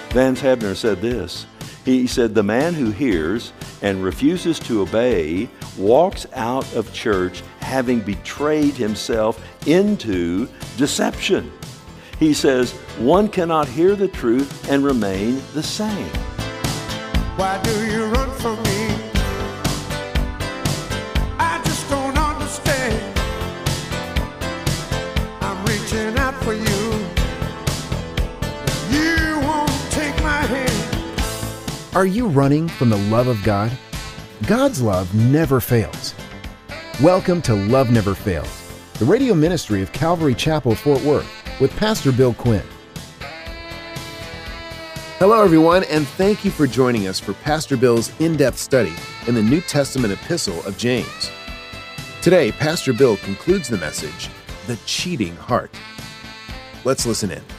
Vance Havner said this. He said, the man who hears and refuses to obey walks out of church having betrayed himself into deception. He says, one cannot hear the truth and remain the same. Why do you run from me? I just don't understand. I'm reaching out for you. You won't take my hand. Are you running from the love of God? God's love never fails. Welcome to Love Never Fails, the radio ministry of Calvary Chapel, Fort Worth, with Pastor Bill Quinn. Hello, everyone, and thank you for joining us for Pastor Bill's in-depth study in the New Testament epistle of James. Today, Pastor Bill concludes the message, The Cheating Heart. Let's listen in.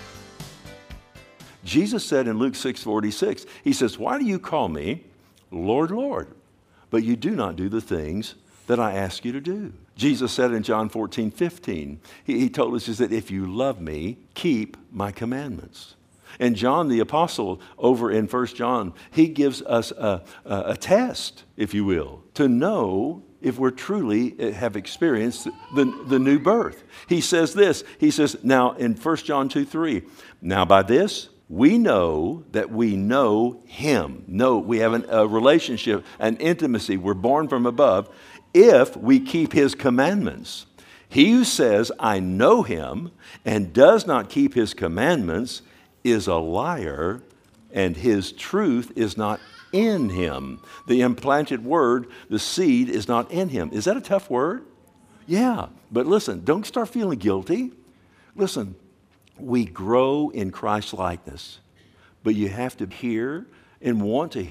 Jesus said in Luke 6:46, he says, why do you call me Lord, Lord, but you do not do the things that I ask you to do? Jesus said in John 14:15, he told us is that if you love me, keep my commandments. And John the Apostle over in 1 John, he gives us a test, if you will, to know if we're truly have experienced the new birth. He says this, he says, now in 1 John 2:3, now by this we know that we know him. No, we have a relationship, an intimacy. We're born from above if we keep his commandments. He who says, I know him, and does not keep his commandments is a liar, and his truth is not in him. The implanted word, the seed, is not in him. Is that a tough word? Yeah, but listen, don't start feeling guilty. Listen, we grow in Christ's likeness, but you have to hear and want to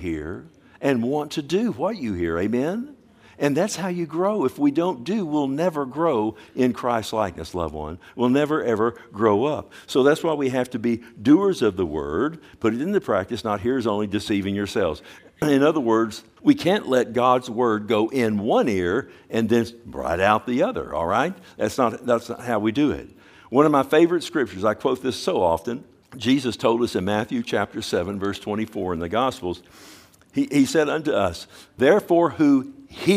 do what you hear, amen? And that's how you grow. If we don't do, we'll never grow in Christ's likeness, loved one. We'll never, ever grow up. So that's why we have to be doers of the word, put it into practice, not hearers only, deceiving yourselves. In other words, we can't let God's word go in one ear and then right out the other, all right? That's not how we do it. One of my favorite scriptures, I quote this so often, Jesus told us in Matthew chapter 7, verse 24 in the Gospels, he said unto us, therefore who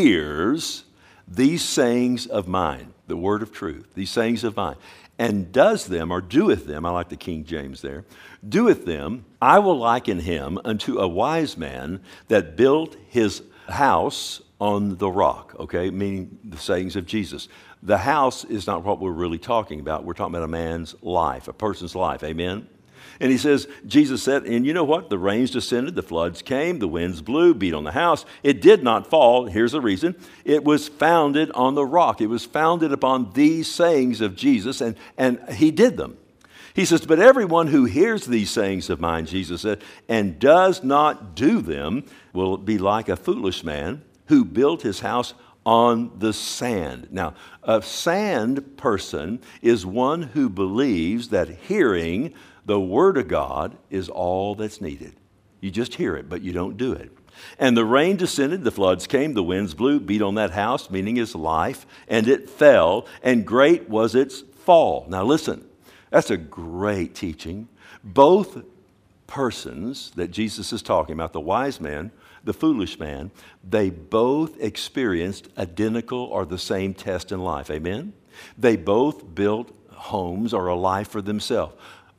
hears these sayings of mine, the word of truth, these sayings of mine, and does them or doeth them, I like the King James there, doeth them, I will liken him unto a wise man that built his house on the rock, okay, meaning the sayings of Jesus. The house is not what we're really talking about. We're talking about a man's life, a person's life, amen? And he says, Jesus said, and you know what? The rains descended, the floods came, the winds blew, beat on the house. It did not fall. Here's the reason. It was founded on the rock. It was founded upon these sayings of Jesus, and he did them. He says, but everyone who hears these sayings of mine, Jesus said, and does not do them will be like a foolish man who built his house on the sand. Now, a sand person is one who believes that hearing the Word of God is all that's needed. You just hear it, but you don't do it. And the rain descended, the floods came, the winds blew, beat on that house, meaning his life, and it fell, and great was its fall. Now listen, that's a great teaching. Both persons that Jesus is talking about, the wise man, the foolish man, they both experienced identical or the same test in life. Amen? They both built homes or a life for themselves.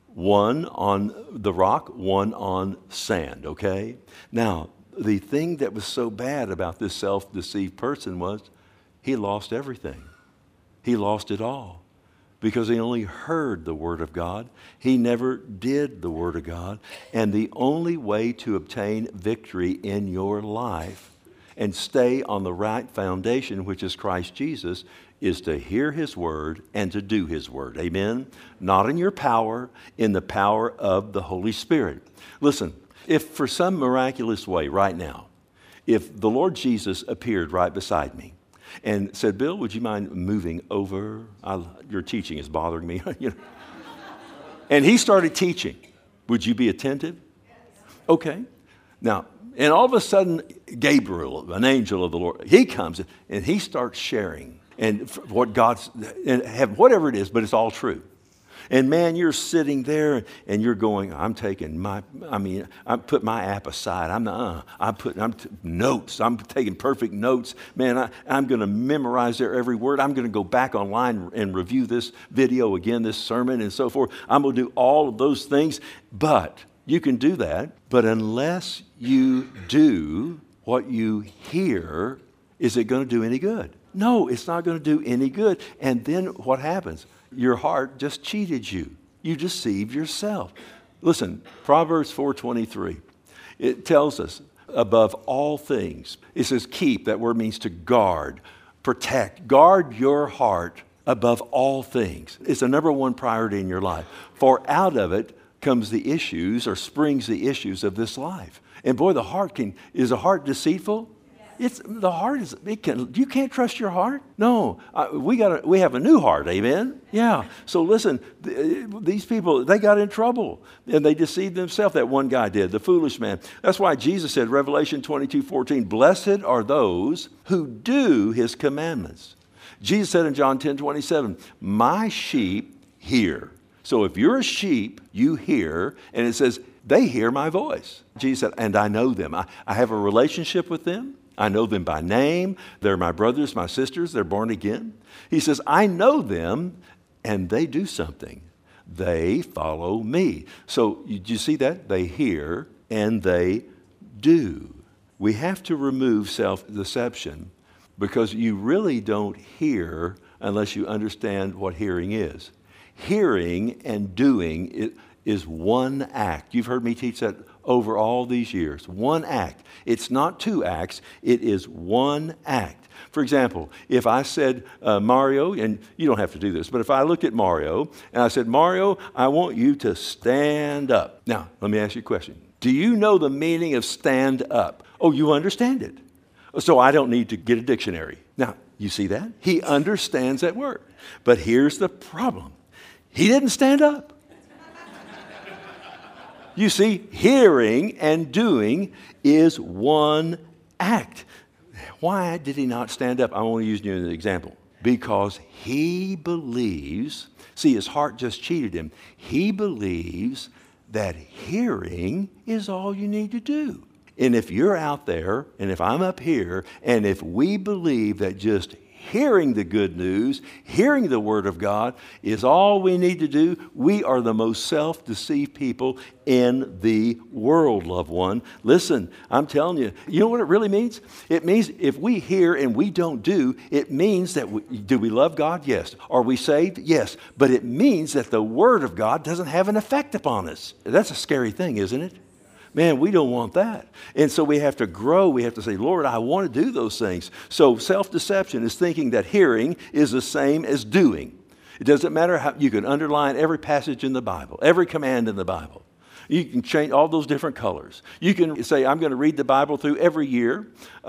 One on the rock, one on sand, okay? Now, the thing that was so bad about this self-deceived person was he lost everything. He lost it all because he only heard the Word of God. He never did the Word of God. And the only way to obtain victory in your life and stay on the right foundation, which is Christ Jesus, is to hear His Word and to do His Word. Amen? Not in your power, in the power of the Holy Spirit. Listen, if for some miraculous way right now, if the Lord Jesus appeared right beside me and said, Bill, would you mind moving over? Your teaching is bothering me. You know? And he started teaching. Would you be attentive? Okay. Now, and all of a sudden, Gabriel, an angel of the Lord, he comes and he starts sharing and what God's, and have whatever it is, but it's all true. And man, you're sitting there and you're going, I put my app aside. I'm notes. I'm taking perfect notes. Man, I'm going to memorize their every word. I'm going to go back online and review this video again, this sermon and so forth. I'm going to do all of those things. But you can do that. But unless you do what you hear, is it going to do any good? No, it's not going to do any good. And then what happens? Your heart just cheated you. You deceived yourself. Listen, Proverbs 4:23. It tells us, above all things, it says keep. That word means to guard, protect. Guard your heart above all things. It's the number one priority in your life. For out of it comes the issues, or springs the issues of this life. And boy, is the heart deceitful? You can't trust your heart. No, we have a new heart. Amen. Yeah. So listen, these people, they got in trouble and they deceived themselves. That one guy did, the foolish man. That's why Jesus said, Revelation 22:14, blessed are those who do his commandments. Jesus said in John 10:27, my sheep hear. So if you're a sheep, you hear, and it says, they hear my voice. Jesus said, and I know them. I have a relationship with them. I know them by name. They're my brothers, my sisters. They're born again. He says, I know them, and they do something. They follow me. So you see that? They hear, and they do. We have to remove self-deception because you really don't hear unless you understand what hearing is. Hearing and doing is one act. You've heard me teach that over all these years. One act. It's not two acts. It is one act. For example, if I said, Mario, and you don't have to do this, but if I looked at Mario and I said, Mario, I want you to stand up. Now, let me ask you a question. Do you know the meaning of stand up? Oh, you understand it. So I don't need to get a dictionary. Now, you see that? He understands that word. But here's the problem. He didn't stand up. You see, hearing and doing is one act. Why did he not stand up? I want to use you as an example. Because he believes, see, his heart just cheated him. He believes that hearing is all you need to do. And if you're out there, and if I'm up here, and if we believe that just hearing the good news, hearing the Word of God is all we need to do, we are the most self-deceived people in the world, loved one. Listen, I'm telling you, you know what it really means? It means if we hear and we don't do, it means that do we love God? Yes. Are we saved? Yes. But it means that the Word of God doesn't have an effect upon us. That's a scary thing, isn't it? Man, we don't want that. And so we have to grow. We have to say, Lord, I want to do those things. So self-deception is thinking that hearing is the same as doing. It doesn't matter how you can underline every passage in the Bible, every command in the Bible. You can change all those different colors. You can say, I'm going to read the Bible through every year,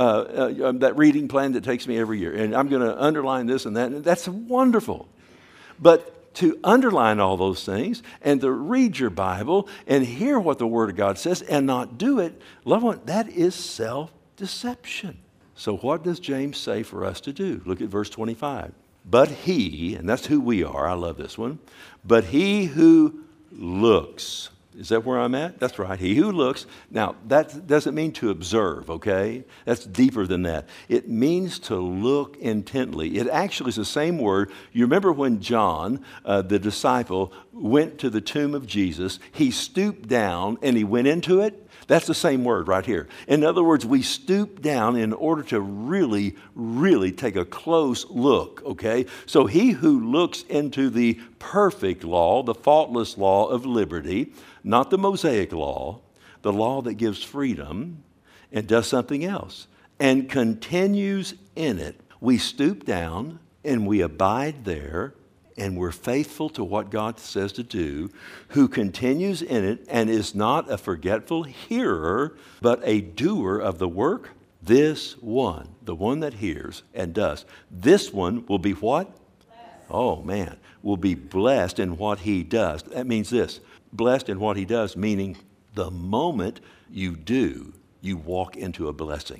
that reading plan that takes me every year. And I'm going to underline this and that. And that's wonderful. But to underline all those things and to read your Bible and hear what the Word of God says and not do it, loved one, that is self-deception. So what does James say for us to do? Look at verse 25. But he, and that's who we are, I love this one, but he who looks. Is that where I'm at? That's right. He who looks. Now, that doesn't mean to observe, okay? That's deeper than that. It means to look intently. It actually is the same word. You remember when John, the disciple, went to the tomb of Jesus, he stooped down and he went into it? That's the same word right here. In other words, we stoop down in order to really, really take a close look, okay? So he who looks into the perfect law, the faultless law of liberty, not the Mosaic law, the law that gives freedom, and does something else, and continues in it. We stoop down and we abide there, and we're faithful to what God says to do, who continues in it and is not a forgetful hearer, but a doer of the work. This one, the one that hears and does, this one will be what? Blessed. Oh, man, will be blessed in what he does. That means this, blessed in what he does, meaning the moment you do, you walk into a blessing.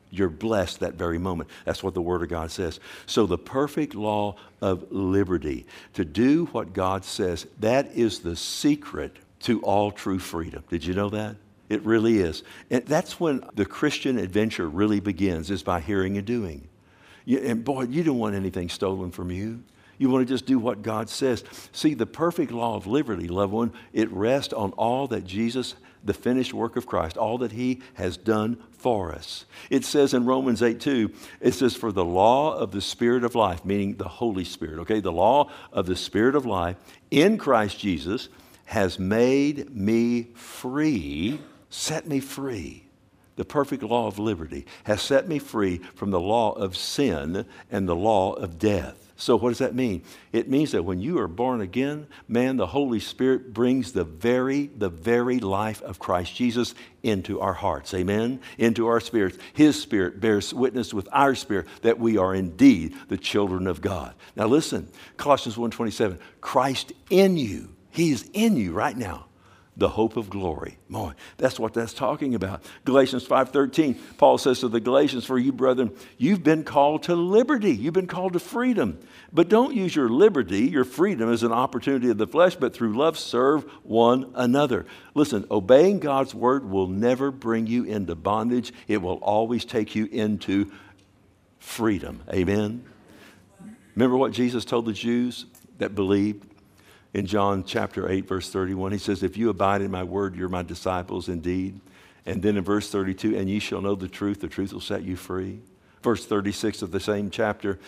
You're blessed that very moment. That's what the Word of God says. So the perfect law of liberty, to do what God says, that is the secret to all true freedom. Did you know that? It really is. And that's when the Christian adventure really begins, is by hearing and doing. And boy, you don't want anything stolen from you. You want to just do what God says. See, the perfect law of liberty, loved one, it rests on all that Jesus, the finished work of Christ, all that He has done for us. It says in Romans 8:2, it says, for the law of the Spirit of life, meaning the Holy Spirit, okay? The law of the Spirit of life in Christ Jesus has made me free, set me free. The perfect law of liberty has set me free from the law of sin and the law of death. So what does that mean? It means that when you are born again, man, the Holy Spirit brings the very life of Christ Jesus into our hearts. Amen? Into our spirits. His Spirit bears witness with our spirit that we are indeed the children of God. Now listen, Colossians 1:27, Christ in you. He is in you right now. The hope of glory. Boy, that's what that's talking about. Galatians 5:13, Paul says to the Galatians, for you, brethren, you've been called to liberty. You've been called to freedom. But don't use your liberty, your freedom, as an opportunity of the flesh, but through love serve one another. Listen, obeying God's word will never bring you into bondage. It will always take you into freedom. Amen? Remember what Jesus told the Jews that believed? In John chapter 8, verse 31, he says, if you abide in my word, you're my disciples indeed. And then in verse 32, and ye shall know the truth will set you free. Verse 36 of the same chapter,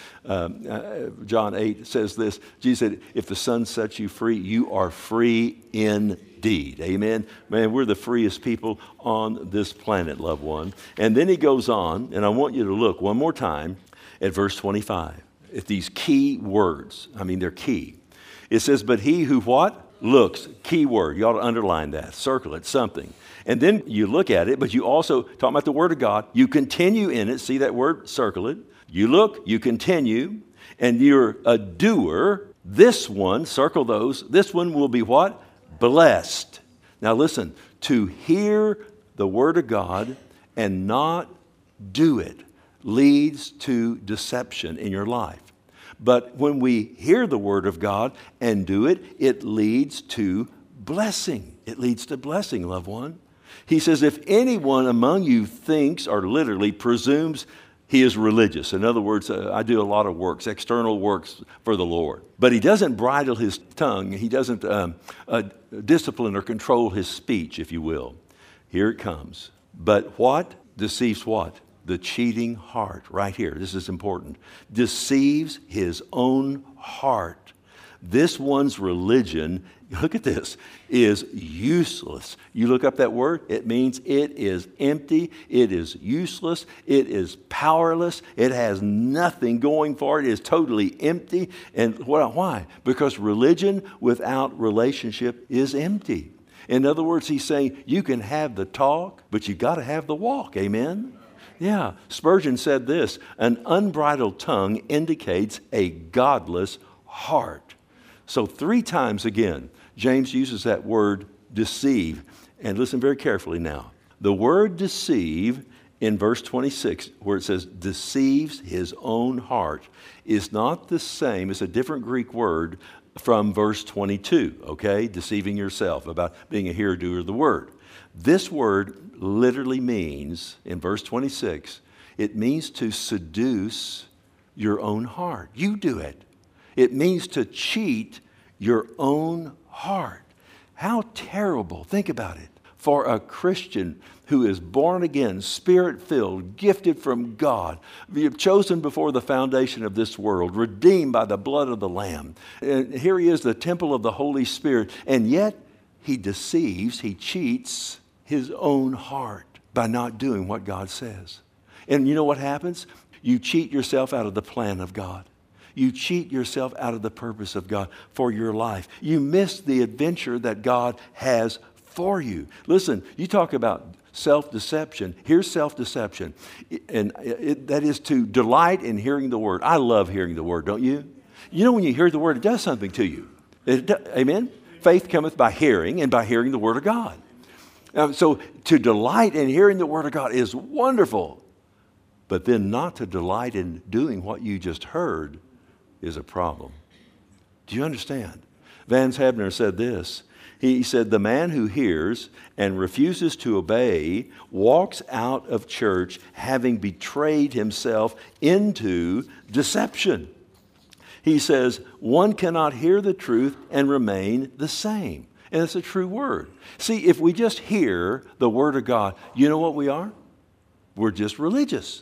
John 8 says this, Jesus said, if the Son sets you free, you are free indeed. Amen? Man, we're the freest people on this planet, loved one. And then he goes on, and I want you to look one more time at verse 25, at these key words. I mean, they're key. It says, but he who what? Looks. Key word. You ought to underline that. Circle it, something. And then you look at it, but you also, talking about the Word of God, you continue in it. See that word? Circle it. You look, you continue, and you're a doer. This one, circle those, this one will be what? Blessed. Now listen, to hear the Word of God and not do it leads to deception in your life. But when we hear the Word of God and do it, it leads to blessing. It leads to blessing, loved one. He says, if anyone among you thinks or literally presumes he is religious. In other words, I do a lot of works, external works for the Lord. But he doesn't bridle his tongue. He doesn't discipline or control his speech, if you will. Here it comes. But what deceives what? The cheating heart, right here. This is important. Deceives his own heart. This one's religion, look at this, is useless. You look up that word, it means it is empty, it is useless, it is powerless, it has nothing going for it, it is totally empty. And why? Because religion without relationship is empty. In other words, he's saying you can have the talk, but you got to have the walk. Amen? Yeah, Spurgeon said this, an unbridled tongue indicates a godless heart. So 3 times again, James uses that word deceive. And listen very carefully now. The word deceive in verse 26, where it says deceives his own heart, is not the same. It's a different Greek word from verse 22, okay? Deceiving yourself, about being a hearer, doer of the word. This word literally means, in verse 26, it means to seduce your own heart. You do it. It means to cheat your own heart. How terrible, think about it, for a Christian who is born again, Spirit-filled, gifted from God, chosen before the foundation of this world, redeemed by the blood of the Lamb. And here he is, the temple of the Holy Spirit, and yet he deceives, he cheats his own heart by not doing what God says. And you know what happens? You cheat yourself out of the plan of God. You cheat yourself out of the purpose of God for your life. You miss the adventure that God has for you. Listen, you talk about self-deception. Here's self-deception. And that is to delight in hearing the word. I love hearing the word, don't you? You know when you hear the word, it does something to you. Amen? Faith cometh by hearing, and by hearing the word of God. So to delight in hearing the word of God is wonderful. But then not to delight in doing what you just heard is a problem. Do you understand? Vance Havner said this. He said, the man who hears and refuses to obey walks out of church having betrayed himself into deception. He says, one cannot hear the truth and remain the same. And it's a true word. See, if we just hear the word of God, you know what we are? We're just religious.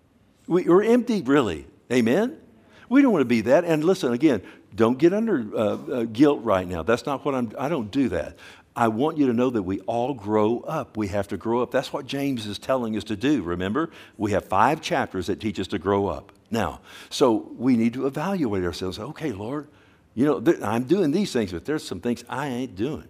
We're empty, really. Amen? We don't want to be that. And listen, again, don't get under guilt right now. That's not what I don't do that. I want you to know that we all grow up. We have to grow up. That's what James is telling us to do. Remember, we have 5 chapters that teach us to grow up. Now, so we need to evaluate ourselves. Okay, Lord, you know, I'm doing these things, but there's some things I ain't doing.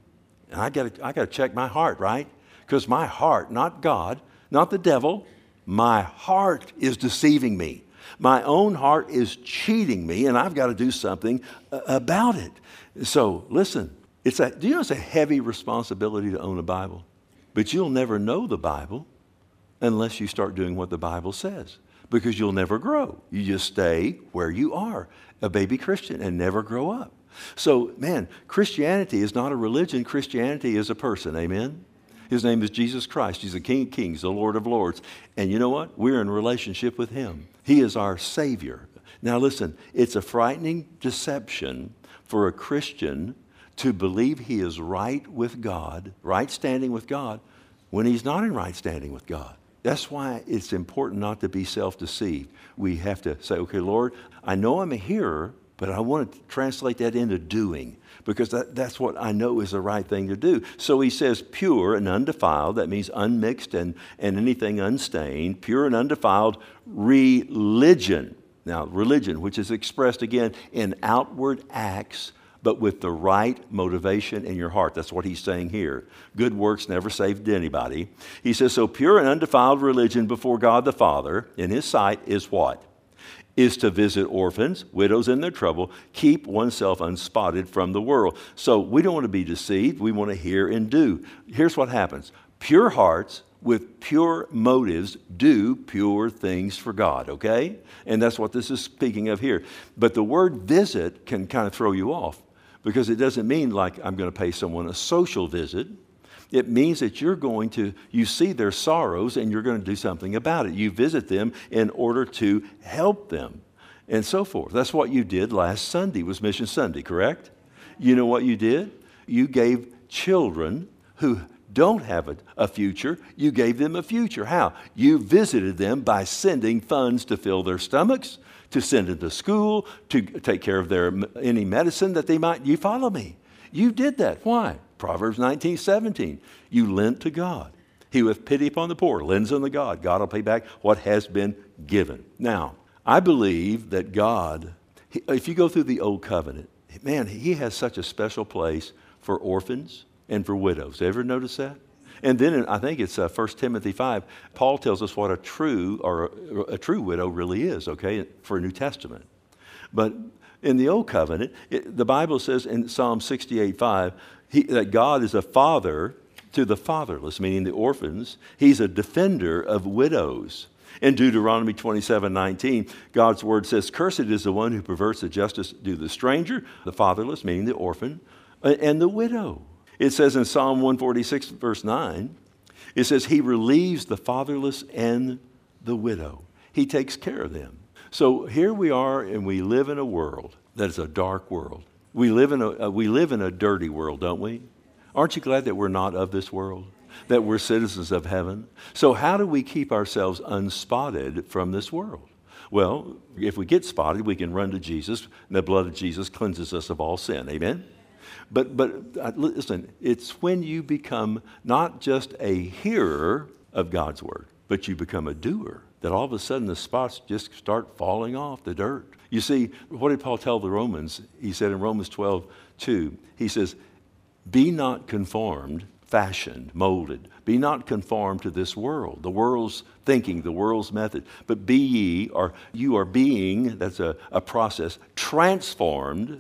And I got to check my heart, right? Because my heart, not God, not the devil, my heart is deceiving me. My own heart is cheating me, and I've got to do something about it. So, listen, do you know it's a heavy responsibility to own a Bible? But you'll never know the Bible unless you start doing what the Bible says, because you'll never grow. You just stay where you are, a baby Christian, and never grow up. So, man, Christianity is not a religion. Christianity is a person, amen? His name is Jesus Christ. He's the King of Kings, the Lord of Lords. And you know what? We're in relationship with Him. He is our Savior. Now listen, it's a frightening deception for a Christian to believe he is right with God, right standing with God, when he's not in right standing with God. That's why it's important not to be self-deceived. We have to say, okay, Lord, I know I'm a hearer, but I want to translate that into doing, because that's what I know is the right thing to do. So he says pure and undefiled. That means unmixed and anything unstained. Pure and undefiled religion. Now, religion, which is expressed again in outward acts, but with the right motivation in your heart. That's what he's saying here. Good works never saved anybody. He says, so pure and undefiled religion before God the Father in His sight is what? Is to visit orphans, widows in their trouble, keep oneself unspotted from the world. So we don't want to be deceived. We want to hear and do. Here's what happens. Pure hearts with pure motives do pure things for God, okay? And that's what this is speaking of here. But the word visit can kind of throw you off, because it doesn't mean like I'm going to pay someone a social visit. It means that you see their sorrows and you're going to do something about it. You visit them in order to help them and so forth. That's what you did last Sunday, was Mission Sunday, correct? You know what you did? You gave children who don't have a future, you gave them a future. How? You visited them by sending funds to fill their stomachs, to send them to school, to take care of any medicine that they might. You follow me? You did that. Why? Proverbs 19:17. You lent to God. He with pity upon the poor lends unto God. God will pay back what has been given. Now, I believe that God, if you go through the Old Covenant, man, He has such a special place for orphans and for widows. Ever notice that? And then I think it's 1 Timothy 5. Paul tells us what a true widow really is, okay, for New Testament. But in the Old Covenant, the Bible says in Psalm 68:5 that God is a father to the fatherless, meaning the orphans. He's a defender of widows. In Deuteronomy 27:19, God's word says, cursed is the one who perverts the justice due to the stranger, the fatherless, meaning the orphan, and the widow. It says in Psalm 146, verse 9, it says, He relieves the fatherless and the widow. He takes care of them. So here we are, and we live in a world that is a dark world. We live in a dirty world, don't we? Aren't you glad that we're not of this world? That we're citizens of heaven? So how do we keep ourselves unspotted from this world? Well, if we get spotted, we can run to Jesus, and the blood of Jesus cleanses us of all sin. Amen? But listen, it's when you become not just a hearer of God's word, but you become a doer, that all of a sudden the spots just start falling off, the dirt. You see, what did Paul tell the Romans? He said in Romans 12:2, he says, be not conformed, fashioned, molded. Be not conformed to this world, the world's thinking, the world's method. But be ye, or you are being, that's a process, transformed,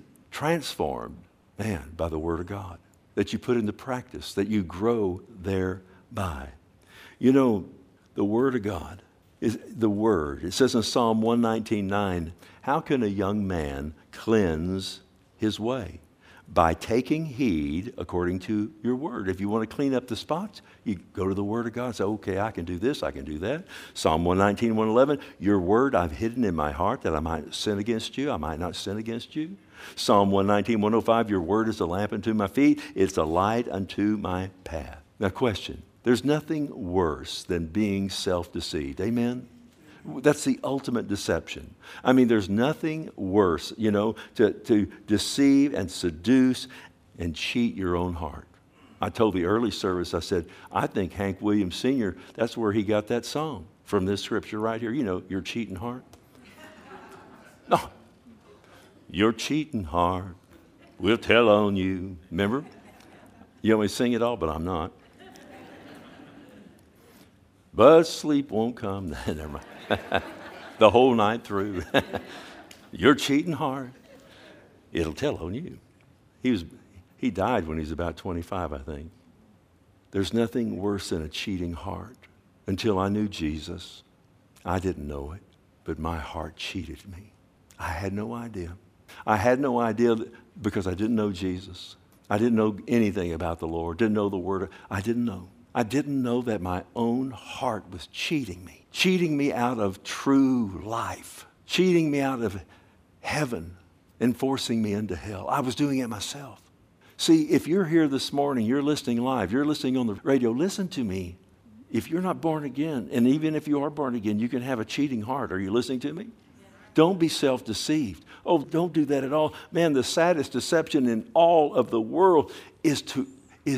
man, by the Word of God, that you put into practice, that you grow thereby. You know, the Word of God is the Word. It says in Psalm 119:9, how can a young man cleanse his way? By taking heed according to your Word. If you want to clean up the spots, you go to the Word of God and say, okay, I can do this, I can do that. Psalm 119:111, your Word I've hidden in my heart that I might sin against you, I might not sin against you. Psalm 119:105, your Word is a lamp unto my feet, it's a light unto my path. Now question, there's nothing worse than being self-deceived. Amen? That's the ultimate deception. I mean, there's nothing worse, to deceive and seduce and cheat your own heart. I told the early service, I said, I think Hank Williams Sr., that's where he got that song from this scripture right here. Your cheating heart. No. Your cheating heart will tell on you. Remember? You want me to sing it all, but I'm not. But sleep won't come. Never mind. The whole night through. Your cheating heart, it'll tell on you. He died when he was about 25, I think. There's nothing worse than a cheating heart. Until I knew Jesus, I didn't know it, but my heart cheated me. I had no idea. I had no idea because I didn't know Jesus. I didn't know anything about the Lord, didn't know the Word. I didn't know. I didn't know that my own heart was cheating me out of true life, cheating me out of heaven and forcing me into hell. I was doing it myself. See, if you're here this morning, you're listening live, you're listening on the radio, listen to me. If you're not born again, and even if you are born again, you can have a cheating heart. Are you listening to me? Yeah. Don't be self-deceived. Oh, don't do that at all. Man, the saddest deception in all of the world is to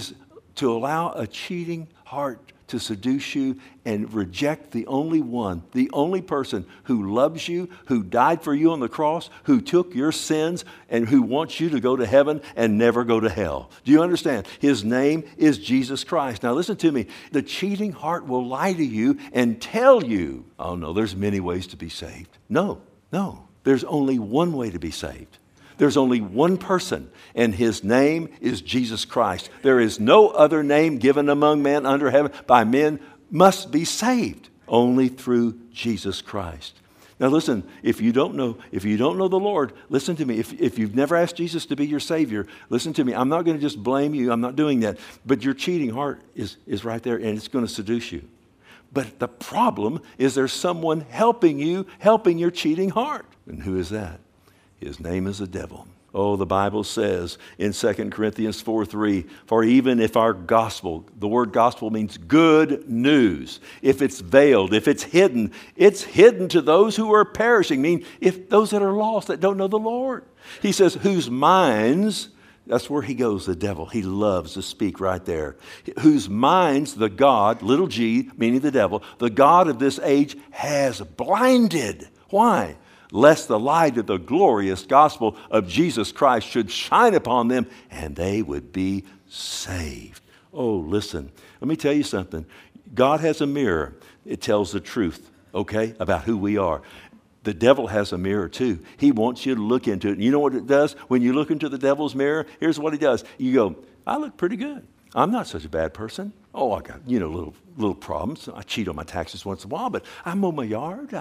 allow a cheating heart to seduce you and reject the only person who loves you, who died for you on the cross, who took your sins, and who wants you to go to heaven and never go to hell. Do you understand? His name is Jesus Christ. Now listen to me. The cheating heart will lie to you and tell you, oh no, there's many ways to be saved. No. There's only one way to be saved. There's only one person, and his name is Jesus Christ. There is no other name given among men under heaven by men must be saved only through Jesus Christ. Now listen, if you don't know the Lord, listen to me. If you've never asked Jesus to be your Savior, listen to me. I'm not going to just blame you. I'm not doing that. But your cheating heart is right there, and it's going to seduce you. But the problem is there's someone helping your cheating heart. And who is that? His name is the devil. Oh, the Bible says in 2 Corinthians 4:3, for even if our gospel, the word gospel means good news. If it's veiled, if it's hidden to those who are perishing, meaning if those that are lost, that don't know the Lord. He says, whose minds, that's where he goes, the devil. He loves to speak right there. Whose minds the God, little g, meaning the devil, the God of this age has blinded. Why? Lest the light of the glorious gospel of Jesus Christ should shine upon them and they would be saved. Oh, listen, let me tell you something. God has a mirror. It tells the truth, okay, about who we are. The devil has a mirror too. He wants you to look into it. And you know what it does? When you look into the devil's mirror, here's what he does. You go, I look pretty good. I'm not such a bad person. Oh, I got, little problems. I cheat on my taxes once in a while, but I mow my yard.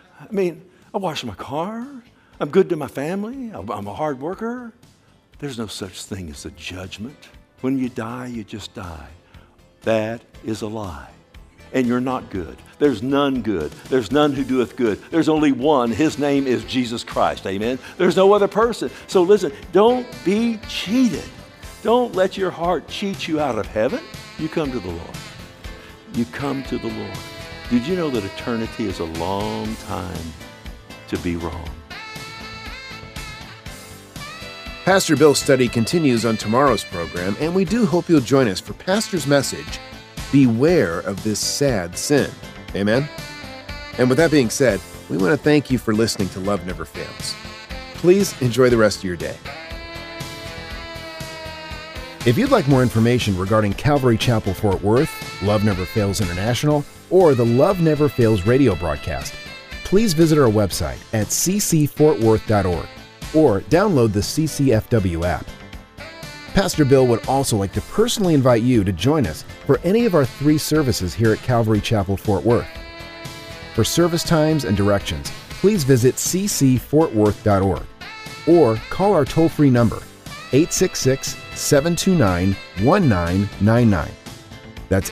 I wash my car. I'm good to my family. I'm a hard worker. There's no such thing as a judgment. When you die, you just die. That is a lie. And you're not good. There's none good. There's none who doeth good. There's only one. His name is Jesus Christ. Amen? There's no other person. So listen, don't be cheated. Don't let your heart cheat you out of heaven. You come to the Lord. You come to the Lord. Did you know that eternity is a long time to be wrong? Pastor Bill's study continues on tomorrow's program, and we do hope you'll join us for Pastor's message, Beware of This Sad Sin. Amen? And with that being said, we want to thank you for listening to Love Never Fails. Please enjoy the rest of your day. If you'd like more information regarding Calvary Chapel Fort Worth, Love Never Fails International, or the Love Never Fails radio broadcast, please visit our website at ccfortworth.org or download the CCFW app. Pastor Bill would also like to personally invite you to join us for any of our 3 services here at Calvary Chapel Fort Worth. For service times and directions, please visit ccfortworth.org or call our toll-free number, 866-729-1999. That's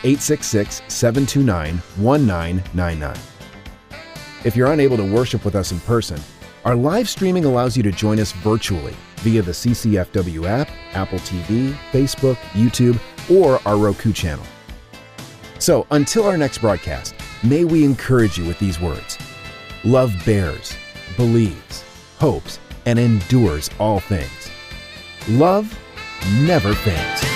866-729-1999. If you're unable to worship with us in person, our live streaming allows you to join us virtually via the CCFW app, Apple TV, Facebook, YouTube, or our Roku channel. So until our next broadcast, may we encourage you with these words. Love bears, believes, hopes, and endures all things. Love never fails.